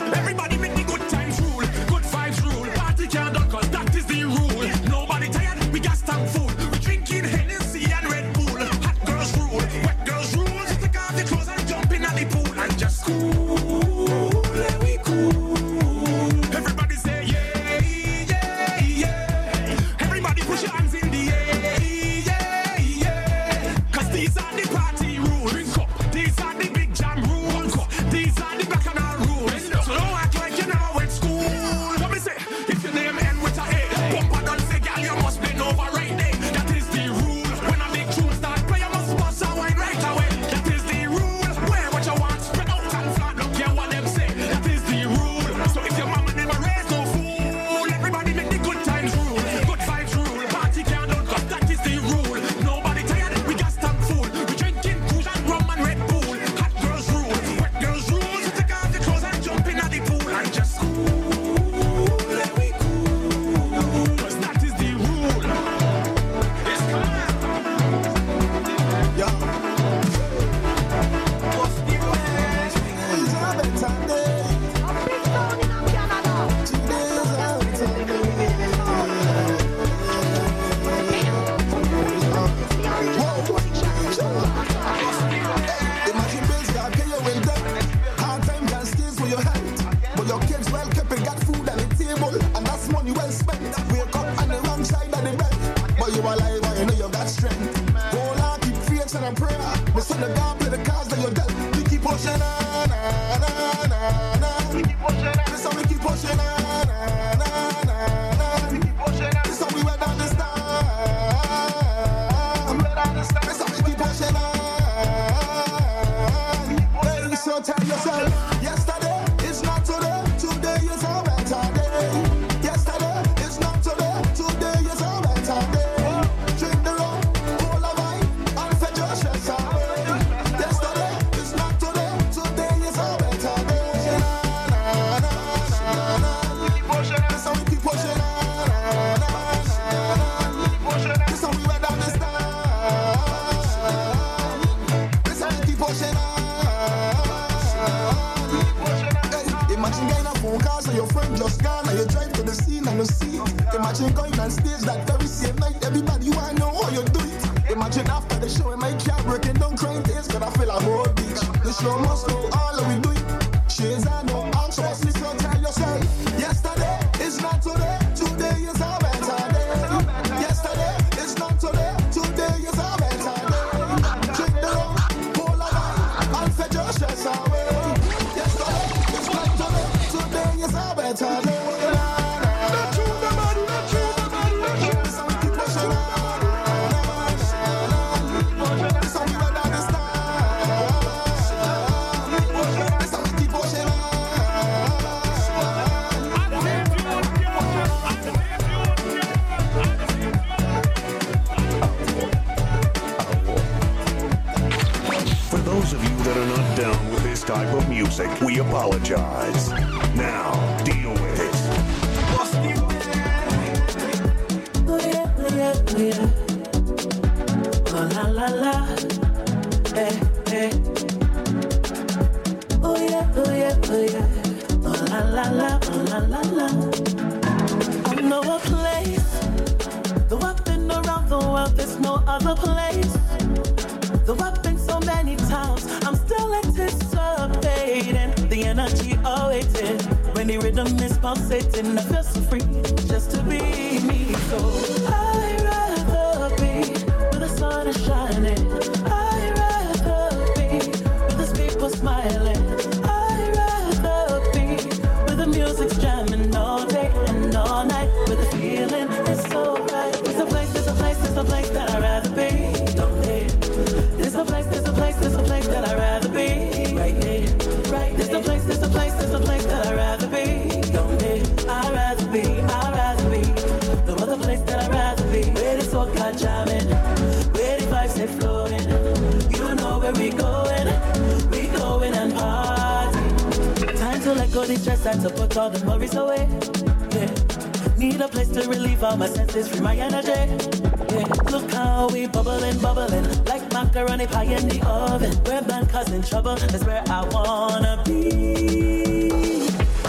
Everybody make the good times rule, good vibes rule. Party can't done 'cause that is the rule. Nobody tired, we got stamp food. We drinking Hennessy and Red Bull. Hot girls rule, wet girls rule. Just take off the clothes and jump in at the pool and just cool, let we cool. Everybody say yeah, yeah, yeah. Everybody push your hands in the air, yeah, yeah. 'Cause these are the party rules. Drink up, these are the big jam rules. These are the bacchanal rules. So don't act like you never went school. What me say? If your name end with a A, bumper done say, girl, you must bend over right there. That is the rule. When a big tune start play, you must bust a wine right away. That is the rule. Wear what you want, spread out and flat. Don't care what them say. That is the rule. So if your mama never raised no fool, everybody make the good times rule, good vibes rule. Party can't done 'cause that is the rule. Nobody tired, we got stamp fool. We drinking Cool and rum and Red Bull. Hot girls rule, wet girls rule. So take off your clothes and jump in at the pool and just cool, let we cool. 'Cause that is the rule. It's time. Yeah. What's the best? It's a better day. Today's a better day. Imagine bills that pay you in debt. Hard time can skills for your health. But your kids well kept and got food on the table. And that's money well spent. Wake up on the wrong side of the bed. But you alive and you know you got strength. Hold on, keep faith and a prayer. The son of God play the cards that you're dealt. We keep pushing on, na, na, na. This how we keep pushing on, na, na, na. This how we weather the storm. This how we keep pushing on. Hey, so tell yourself, yesterday is not today. Today is a better day. Yesterday is not today. Today is a better day. Drink the rum, hold a wine, and fetch your stress away. Yesterday is not today. Today is a better day. Na, na, na, na, na. This how we keep pushing on. Na, na, na, na. This how we weather the storm. This how we keep pushing on. Hey, imagine getting a phone call so your friend just gone and you drive to the scene and you see it. Imagine going on stage that very same night. Everybody wanna know how you do it. Imagine after the show in my car breaking down crying tears 'cause I feel a whole beach. The show must know all that we do it. Shades and no arms, so so tell yourself, yesterday is not today. Today is a better day. Yesterday is not today. Today is a better day. Drink the rum, hold a wine, and fetch your stress away. Yesterday is not today. Today is a better day. This how we keep pushing on. This how we weather the storm. This how we keep pushing on. For those of you that are not down with this type of music, we apologize. Now, deal with it. What's the Oh yeah, oh yeah, oh yeah. Oh la la la, eh, eh. Oh yeah, oh yeah, oh yeah. Oh la la la, oh la la la. I know a place, though I've been around the world, there's no other place. Though I've been so many times, I'm still anticipating the energy awaiting. When the rhythm is pulsating, I feel so free just to be me. So I'd rather be where the sun is shining. I'd rather be where there's people smiling. I'd rather be where the music's jamming all day and all night, where the feeling is so right. There's a place, there's a place, there's a place that I'd rather be. Don't hate. There's a place, there's a place, there's a place that I'd rather be. Right here, right. There's a place, there's a place, there's a place that I'd rather be. Don't hate. I'd rather be, I'd rather be. No other place that I'd rather be. Where the soca jamming, where the vibes are flowing. You know where we going and party. Time to let go the stress and to put all the worries away. Yeah. Need a place to relieve all my senses, free my energy. Yeah. Look how we bubbling, bubbling, like macaroni pie in the oven. Where man causing trouble is where I wanna be.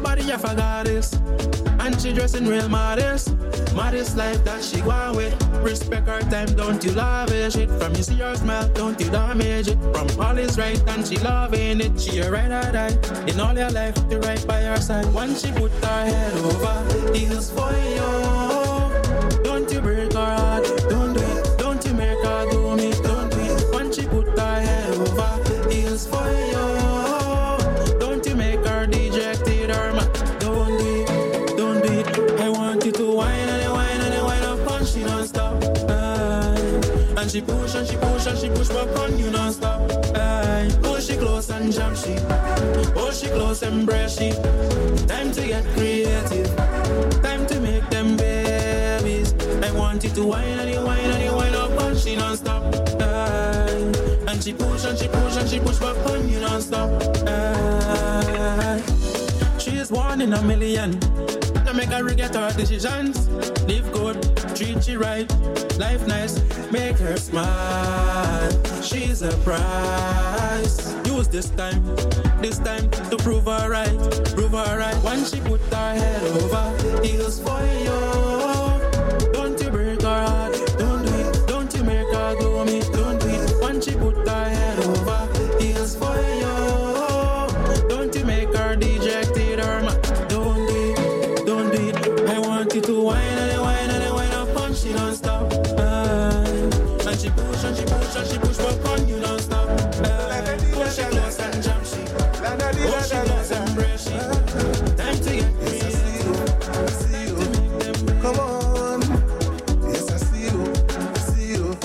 body of a goddess, and she dressing real modest. Modest life that she go with. Respect her time, don't you lavish it. From you see her smile, don't you damage it. From all is right and she loving it. She a ride or die in all your life, to right by her side. Once she put her head over, heels for you. Don't you break her heart, don't do it. Don't you make her do me, don't do it. Once she put her head over, heels for you. Don't you make her dejected or mad, don't do it, don't do it. I want you to whine and whine and whine up and she don't stop. And she push and she push and she push back on you non-stop. Oh, she close and jump she. Oh, she close and embrace she. Time to get creative. Time to make them babies. I want you to whine and you whine and you whine up and she non-stop. And she push and she push and she push back on you non-stop. She is one in a million. Now make her regret her decisions. Live good, treat you right. Life nice, make her smile. She's a prize. Use this time to prove her right. Prove her right. Once she put her head over, heels for you. Don't you break her heart, don't do it. Don't you make her do me, don't do it. Once she put her head over, heels for you. Don't you make her dejected or mad, don't do it, don't do it. I want you to whine and whine and whine up and she don't stop. And she push and she push and she push back on you don't stop. Oh, she close and jump she. Oh, she close and breast she. Time to get creative. I see you. Come on. Yes, I see you. I see you.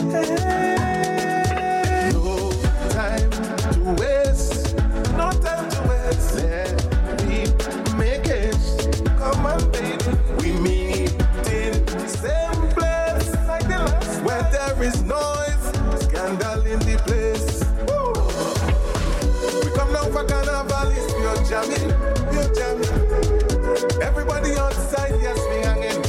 Hey. No time to waste. No time to waste. Let me make it. Come on, baby. We meet in the same place like the last. Where there is noise, scandal in the place. Woo. We come down for carnival, it's pure jamming, pure jamming. Everybody outside, yes, we hanging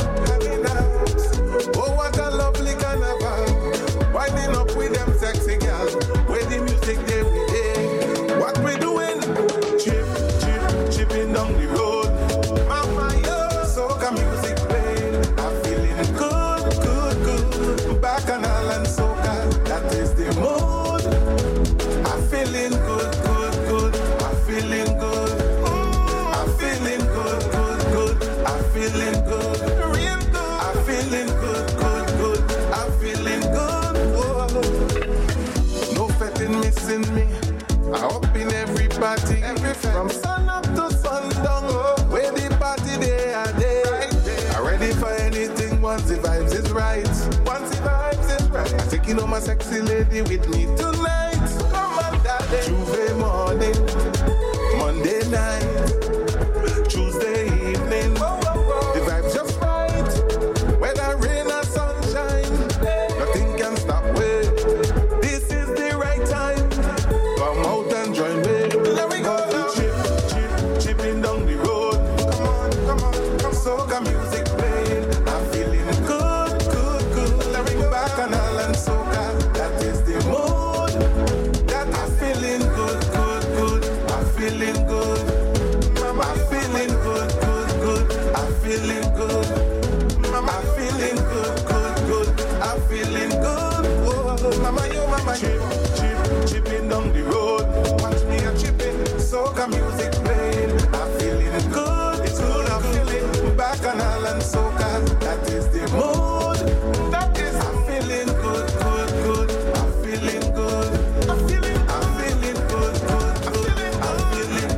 out. Oh, what a lovely carnival. Winding up with them sexy girls. Where the music they we day. What we doing? Chipping down the road. Mama, yo, soca music playing. I'm feeling good. Bacchanal and soca, that is the mood. I'm feeling good. I'm feeling good. I'm feeling good. I'm feeling good. Real good. I'm feeling good. I'm feeling good. Whoa. No fetting missing me. I up in every party, from sun up to sundown. Where the party they are there. I'm ready for anything once the vibes is right. Once the vibes is right. I'm taking on my sexy lady with me tonight. Come on, daddy. Tuesday morning, Monday night, Tuesday evening. The vibes just right. Whether rain or sunshine, nothing can stop me. This is the right time. Come out and join me. Let me go now. Chipping down the road. Come on. Soca music playing. I'm feeling good. Let me go back and all and soca. That is the mood. That I'm feeling good. I'm feeling good. Mama, I'm feeling good. I'm feeling good. Mama, I'm feeling good. I'm feeling good. Whoa, mama, yo, mama, chipping down the road. Watch me a chipping. Soca music playing. I'm feeling good. It's good. I'm feeling bacchanal and soca. That is the mood. That is. I'm feeling good. I'm feeling good. I'm feeling good. I'm feeling good. I'm feeling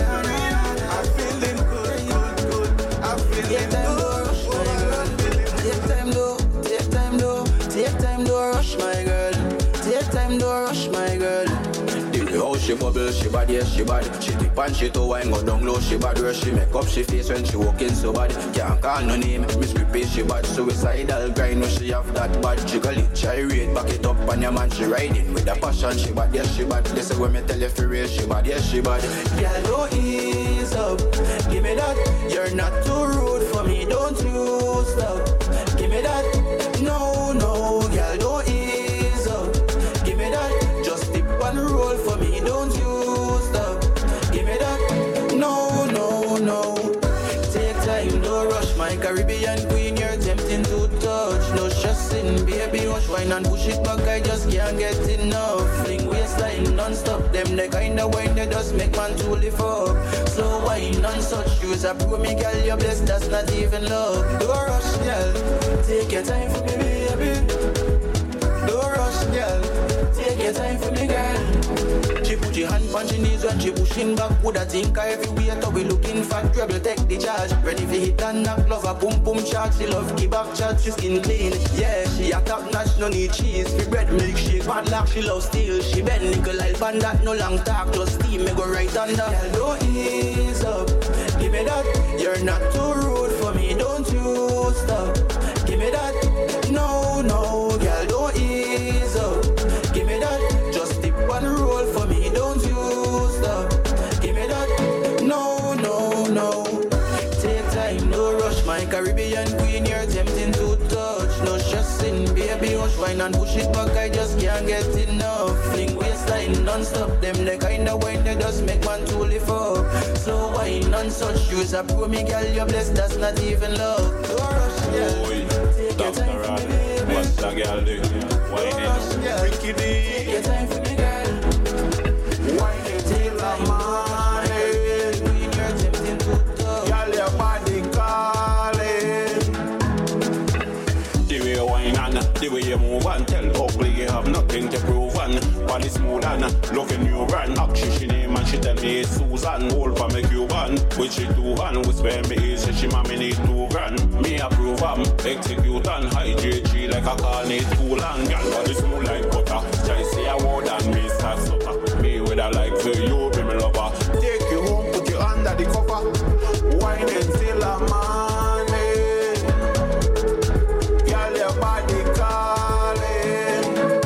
good. I'm feeling good. Take time, don't rush, my girl. Take time, don't rush, my girl. How she bubble, she bad, yes, she bad. She dip and she to wine, go down low, she bad. Where she make up, she face when she walk in so bad. Can't call no name, Miss Creepy, she bad. Suicidal grind, when she have that bad. Jiggle it, chariot, back it up on your man, she riding with a passion, she bad, yes, she bad. Listen when me tell you for real, she bad, yes, she bad. Girl, don't ease up, give me that. You're not too rude for me, don't you stop. Give me that, no, girl, don't ease up. Give me that, just dip and roll for me, don't you stop. Give me that, no, Caribbean queen, you're tempting to touch. No stressing, baby, wash wine and push it back. I just can't get enough. Fling waistline non-stop. Them the kind of wine that just make man to lift up. Slow wine on such shoes. I prove me, girl, you're blessed. That's not even love. Don't rush, girl. Take your time for me, baby. Don't rush, girl. Take your time for me, girl. She put your hand on your knees when she pushing back. Woulda think her everywhere to be looking fat. Treble take the charge. Ready for hit and knock. Love a boom boom shot. She love give back chat. She skin clean. Yeah, she a top notch. No need cheese. Free bread milkshake. Bad luck. She love steel. She bend nickel like bandit. No long talk. Just steam. Me go right under. Girl, don't ease up. Give me that. You're not too rude for me. Don't you stop. Give me that. No, no, girl, don't ease up. Give me that. Just dip one roll for me. Don't you stop. Give me that. No, no, no. Take time, no rush. My Caribbean queen, you're tempting to touch. No stressing, baby, wash wine and push it back. I just can't get enough. Fling waistline non-stop. Them the kind of wine that just make man to lift up. Slow wine on such shoes. I prove me, girl, you're blessed. That's not even love. Don't rush, girl. Take your time for me, baby. What's that girl do? Why girl. Ricky D. Take your time for me, girl. Why they till the morning? Queen, you're tempting to touch. Girl, your body calling. The way you whine and the way you move and tell ugly you have nothing to prove and body smooth and loving you brand. Actually, she name and she tell me it's Susan. Hold for me Cuban. With she two hand, we spend me easy. She mommy need $2,000. Me approve am, execute and hydrate she like a car need too long. Girl, body smooth like butter. Try say a word and me start supper. Me with a like for you, be me lover. Take you home, put you under the cover. Wine until the morning. Girl, your body calling.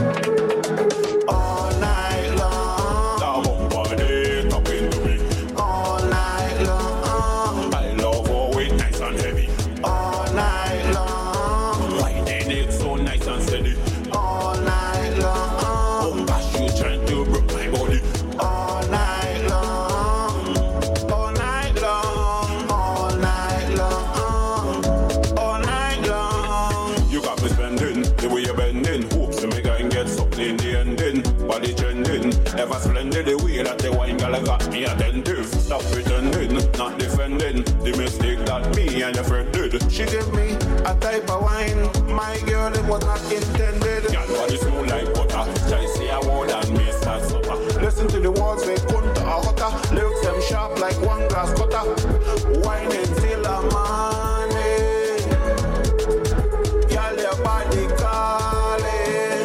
All night long. That bumper they top into me. All night long. I love how it nice and heavy. All night long. Why then it's so nice and steady. All night long. Oh gosh, you trying to break my body. All night long. All night long. All night long. All night long. You got me spending the way you're bending. Hopes to make I can get something in the ending. Body trending, ever splendid the way that the wine girl got me attentive. Stop pretending, not defending the mistake that me and your friend did. She gave me a type of wine, my girl, it was not intended. Girl, body smooth like butter. Try say a word and me start supper. Listen to the words they come to a hotter. Lyrics them sharp like one glass cutter. Wine until the morning. Girl, your body calling.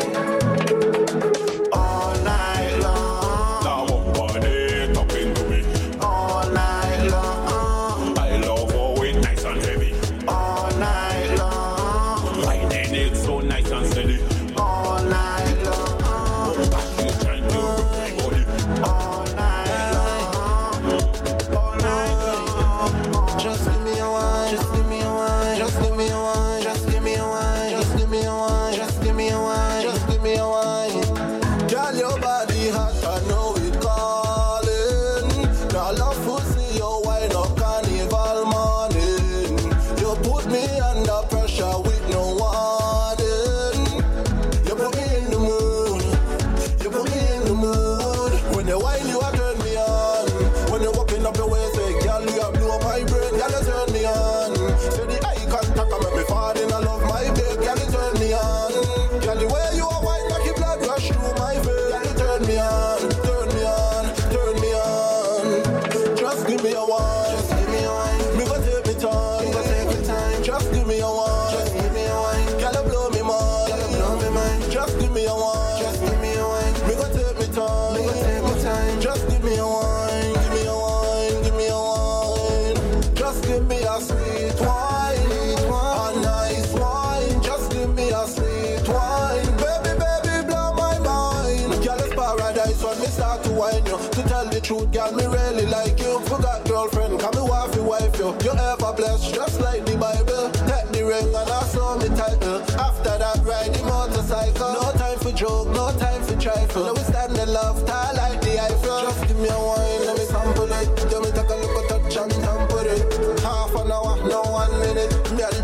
All night long. That one body top into me. All night long. I love how it nice and heavy. All night long. Why then it's so nice and steady. All night long. Oh gosh, you trying to break my body. All night long. All night long. Just give me a wine. Just give me a wine. Just give me a wine. Just give me a wine. Just give me a wine. Just give me a wine. Just give me a wine. Girl, your body hot, I know it calling. Now love to see your wine up carnival morning. You put me under pressure with no warning. You put me in the mood. You put me in the mood. When you wine, you a turn me on. When you walking up your waist, say, girl, you a blow my brain. Girl, you turn me on. Say the eye contact, I make me fall in. I love my babe. Girl, you turn me on. Girl, the way you are white, like your blood rush through my veins. Girl, you turn me on, turn me on, turn me on. Just give me a wine. Just give me a wine. Me go take me time. Me go take me time. Just give me a wine. Just give me a wine. Girl, you blow me mind. Girl, you blow me mind. Just give me a wine. Just give me a wine. Me go take me time. Me go take me time. Just give me a wine. Give me a wine. Give me a wine. Just give me a sweet wine. A nice wine. Just give me a sweet wine. Baby, baby, blow my mind. Girl, it's paradise when me start to wine you. To tell the truth, girl, me really like you. Forgot girlfriend, come me wifey wife you. You ever blessed, just like the Bible. Take the ring and I saw me title. After that, ride the motorcycle. No time for joke, no time for trifle. Now we stand in love, tie like the Eiffel. Just give me a wine, let me sample it. Let me take a look at touch and tamper it. Half an hour, no 1 minute. Me a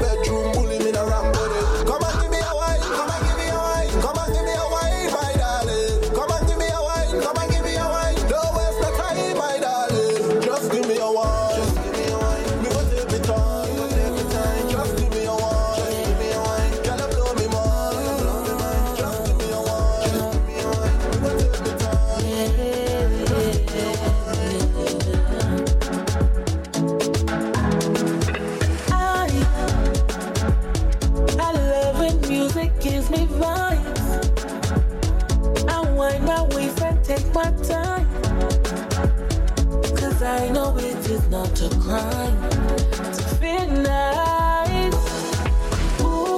mind to feel nice. Ooh,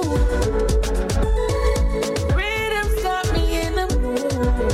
freedom's got me in the mood,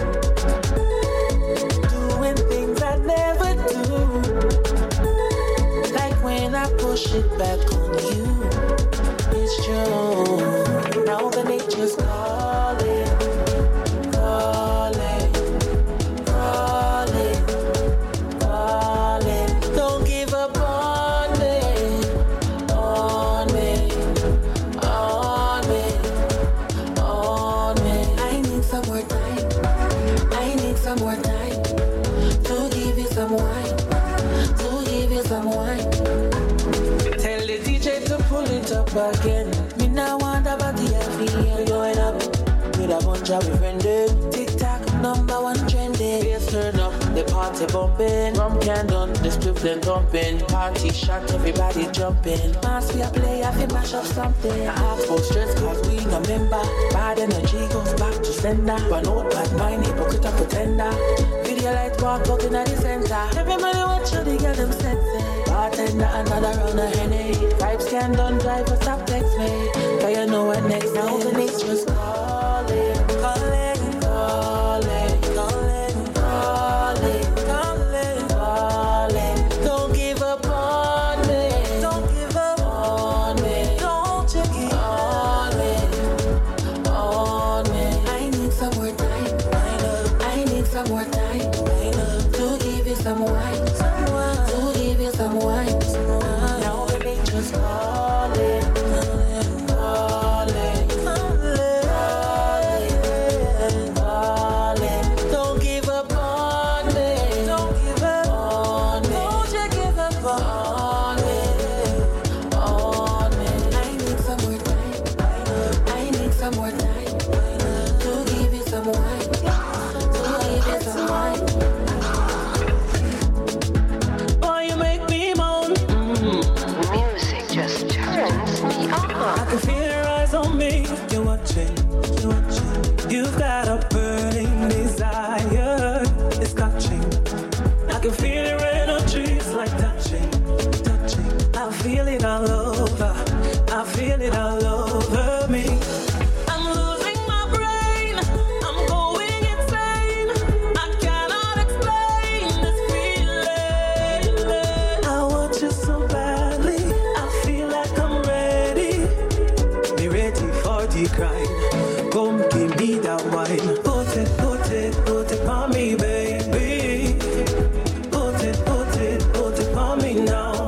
doing things I never do. Like when I push it back on you, it's true. Now the nature's calling, calling, calling, calling. Don't give up on me, on me, on me, on me. I need some more time, I need some more time to give you some wine, to give you some wine. Tell the DJ to pull it up again. Me now want a body heavy going up with a bunch of friends. TikTok #1 trending. Bass turn up, the party bumping. Rum can done, the spliff then dumping. Party shot, everybody jumping. Mass we a play, I feel mash up something. I ask for stress cause we no member. Bad energy goes back to sender. But no bad mind, hypocrite and pretender. Video light walk out in the center. Everybody watch how they get them sexy. Bartender, another round of Henny. Vibes can done, driver stop text me. Cause you know what next. Now the nature's calling, calling, calling, calling, calling, calling, calling. Don't give up on me, don't give up on me, don't you give on me, on me. I need some more time, I need some more time to give you some wine, to give you some wine. Now the nature's calling, calling, calling, calling. Don't give up on me, don't give up on me, don't you give up on me, on me. I need some more time, I need some more time to give you some wine, to give you some wine. Boy, you make me moan. Music just turns me on. I can feel your eyes on me. You're watching, you're watching. You've got a burning desire. It's catching. I can feel your energy. It's like touching, touching. I feel it all over. I feel it all over me. I'm losing my brain. I'm going insane. I cannot explain this feeling. I want you so badly. I feel like I'm ready. Be ready for the grind. Come give me that wine. Put it, put it, put it on me, baby. Put it, put it, put it on me now.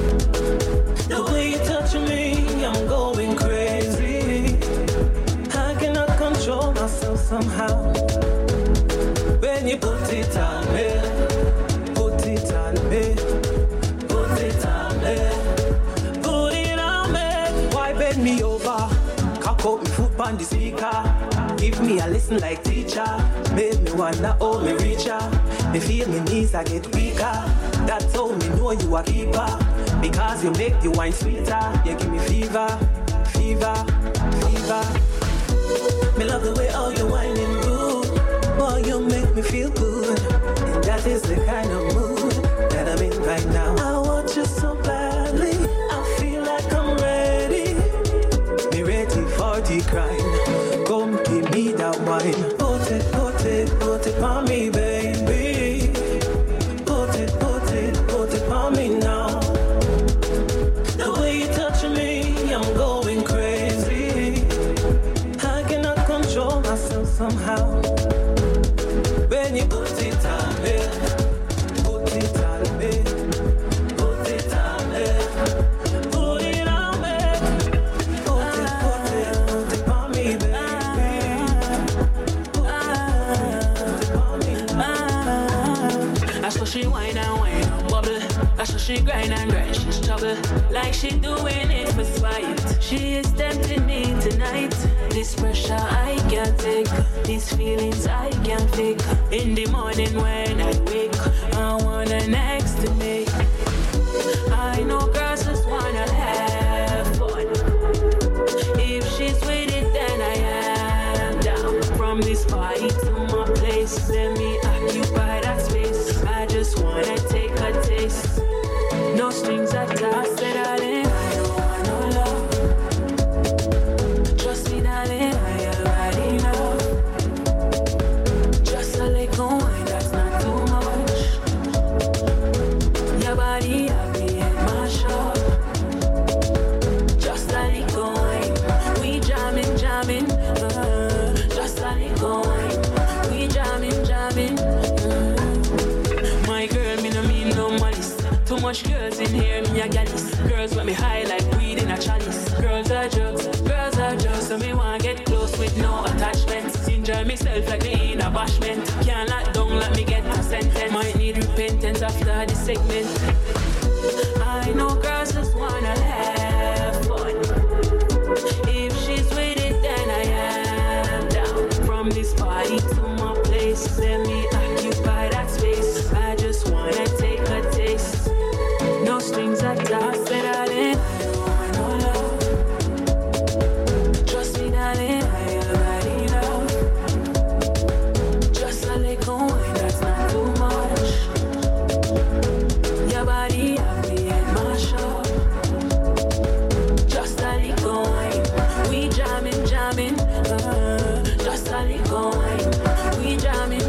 The way you touch me, I'm going crazy. I cannot control myself somehow. When you put it on me, put it on me, put it on me, put it on me. Why bend me over? Cock out me foot on the speaker. Give me a lesson like teacher. Make me wonder how me reach her. Me feel me knees I get weaker. That's how me know you a keeper. Because you make the wine sweeter. You give me fever, fever, fever. Me love the way all your whining good. Boy, you make me feel good. And that is the kind of mood that I'm in right now. I want you so badly. I feel like I'm ready. Be ready for the grind. Come give me that wine. Put it, put it, put it on me, baby. Put it, put it, put it on me now. The way you touch me, I'm going crazy. I cannot control myself somehow. When you put it on me, put it on me, put it on me, put it on me, put it on me, baby. Put it on me now. That's what she whine and bubble. That's what she grind and grind. She's trouble. Like she doing it for spite. She is tempting me tonight. This pressure I can't take. These feelings I can't fake. In the morning when I wake, I want her next to me. I know girls just wanna have fun. If she's with it, then I am down. From this party to my place, let me occupy that space. I just wanna take a taste. No strings me a gallus. Girls want me high like weed in a chalice. Girls are drugs, so me wanna get close with no attachments. Enjoy myself like me in a bashment. Can't lock down, let me get a sentence. Might need repentance after this segment. I know girls just wanna have fun. If she's with it, then I am down. From this party to my place, let me occupy that space. I just wanna take a taste. No strings attached, said I didn't. I don't want no love. Trust me, darling, I already know. Just a little wine, that's not too much. Your body have me at my show. Just a little wine, we jamming. Just a little wine, we jamming.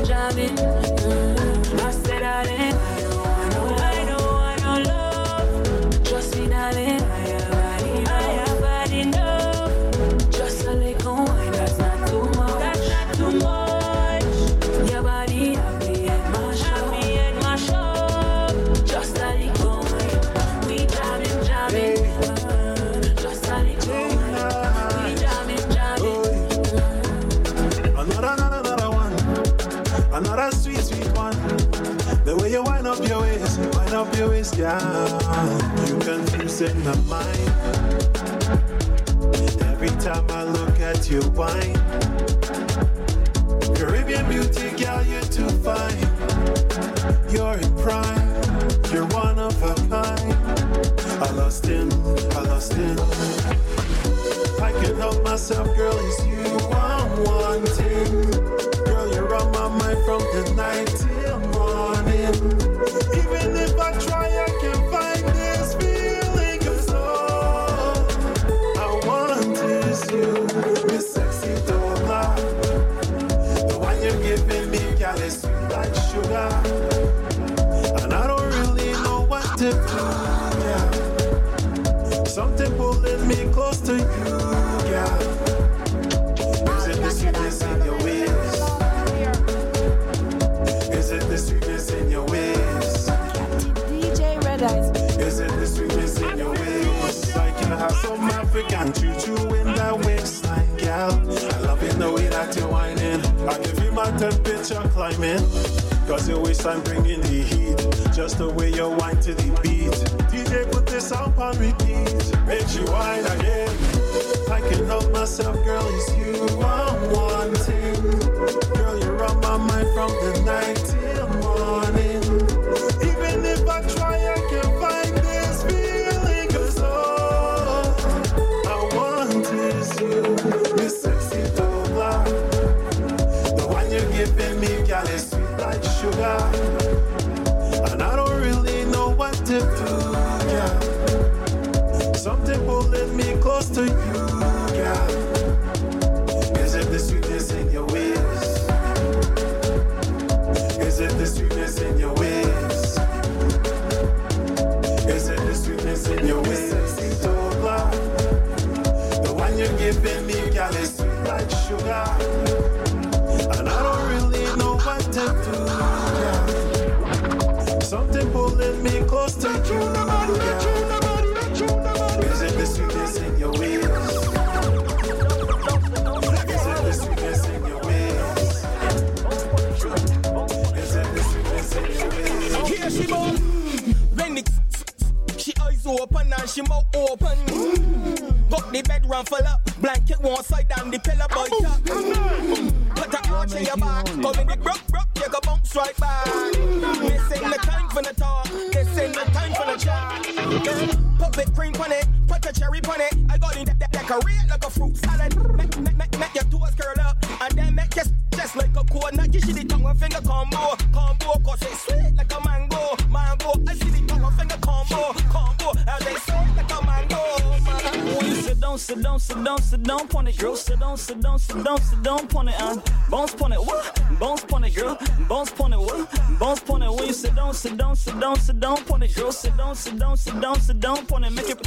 I said I didn't. I don't want no love. Trust me, darling, I have had enough. Just a little wine, that's not too much. Your body have me at my show. Just a little wine, we jamming. Just a little wine, we jamming. Another one, another sweet one. The way you wind up your waist, yeah. You confusing my mind. Every time I look at you, wine. Caribbean beauty, girl, you're too fine. You're in prime, you're one of a kind. I lost him. I can't help myself, girl, it's you I'm wanting. Girl, you're on my mind from the night till morning. Even if I try, I can't find this feeling. 'Cause all I want is you, Miss Sexy Dola. The one you're giving me, girl, is sweet like sugar. And I don't really know what to do, yeah. Something pulling me close to you, yeah. Is it the sweetness in your ways? Is it the sweetness in your ways? DJ Red Eyes. Is it the sweetness in your ways? I can have some African choo-choo in that waistline, girl. I love it the way that you're whining. I give you my temperature climbing. 'Cause your waistline bringing the heat. Just the way you whine to the beat. DJ put this up on repeat. Make you whine again. I can help myself, girl, it's you I'm wanting. Girl, you're on my mind from the night till morning. Even if I try, I can't find this feeling. 'Cause all I want is you, Miss Sexy Dola. The one you're giving me, girl, is sweet like sugar. And I don't really know what to do, yeah. Something pulling me close to you, yeah. Is it the sweetness in your ways? Is it the sweetness in your ways? Is it the sweetness in your ways? Sexy Dola. The one you're giving me, girl, is sweet like sugar. And I don't really know what to do, yeah. Something pulling me close to you, yeah. Is it the sweetness in your ways? Is it the sweetness in your ways? Is it the sweetness in your ways? Here she goes, Renix. She eyes open and she mouth open. Got the bed run full up, blanket one side and the pillow by top. Put the arch in your back, come in the broke, you go bounce right back. This ain't the time for the talk, this ain't the time for the chat. Put whipped cream on it, put a cherry on it. I got it decorate like a fruit salad. Make your toes curl up, and then make your just like a coconut. You see the tongue and finger combo, cause it's sweet like a mango. I see the tongue and finger combo, as they sweet like a mango. Sit down, pon it, girl. Sit down, pon it, and bounce pon it, what? Bounce pon it, girl. Bounce pon it, what? Bounce pon it. When you sit down, pon it, girl. Sit down, pon it. Make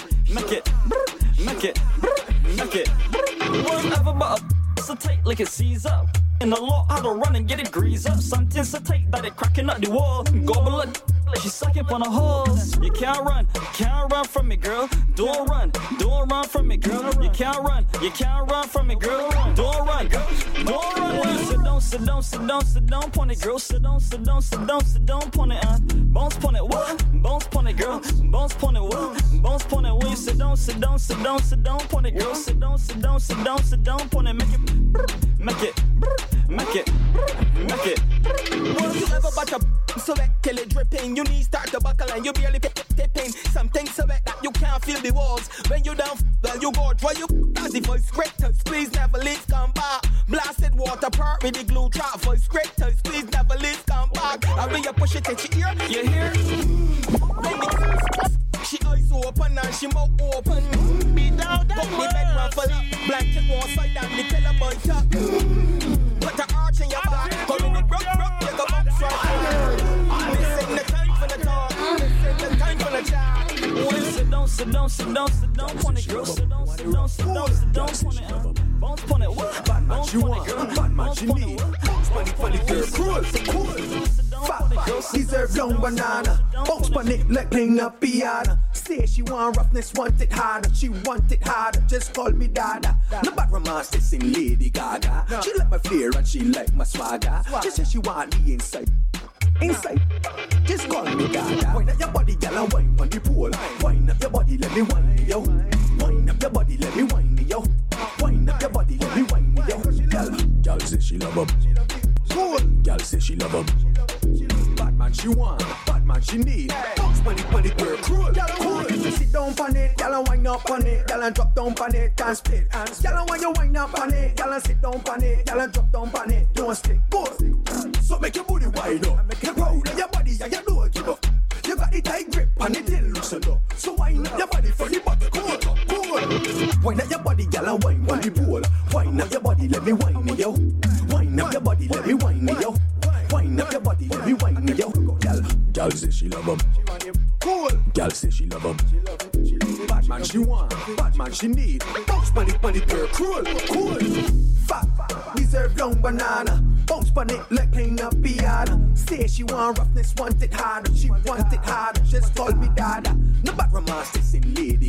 it. One ever but so tight like it sees up. In the law, how to run and get it greased up. Something so tight that it cracking up the wall. Gobble it She sucking on the holes. You can't run from me, girl. Don't run from me, girl. You can't run from me, girl. Don't run. Sit down, pon it, girl. Sit down, pon it, bounce pon it, what? Bounce pon it, girl. Bounce pon it, what? Bounce pon it, when you sit down, pon it, girl. Sit down, pon it, make it. Once you ever bought a so wet till it dripping, you need start to buckle and you barely tipping. Something so wet that you can't feel the walls. When you down, well you go try you as the voice great to squeeze, never leaves come back. Blasted water part with the glue trap. Voice great to squeeze, never leaves come back. And when you push it, take your ear. You hear? She eyes open and she mouth open. Be down, the bedroom full up. Blanket one side and the pillow by top. Put the arch in your back. Come in the broke, take a box right. This ain't the time for the talk. This ain't the time for the chat. Sit down, pon it, girl. Sit down, pon it, bounce pon it, what? Bad man she want, bad man she need. Funny girl, cool. Fat, deserve young banana. Bounce pon it like playing a piano. Say she want roughness, want it harder. She want it harder, just call me Dada. No bad romance, this in Lady Gaga. She like my flair and she like my swagger. She say she want me inside. Just call me Dada. Wind up your body, girl, and wine on the pole. Wind up your body, let me wine me, yo. Wind up your body, let me wine me, yo. Wind up your body, let me wine me, yo. Girl say she love him. Cool. Girl say she love him. Bad man she want, bad man she need. Bounce money, girl, cool. Girl, cool. Sit down on it, girl, and wind up on it. Girl, and drop down on it, and split. Girl, and when you wind up on it, girl, and sit down on it. Girl, and drop down on it, don't stick. Cool. So make your booty wide up. Make you proud of your body, and you don't give up. You got the tight grip and it didn't loosen up. So wind up your body for the body, cool. Wind up your body, girl, and wine on the pole. Wind up your body, let me wine me, yo. Wind up your body, let me wine me, yo. Wind up your body, let me wine me, yo. Girl say she love him. Cool. Girl say she love him. Bad man she want, bad man she need. Bounce money, girl, cool. Fat, deserve young banana. Bounce on it like playing a piano. Say she want roughness, want it harder. She want it harder, just call me Dada. No bad romance, this in Lady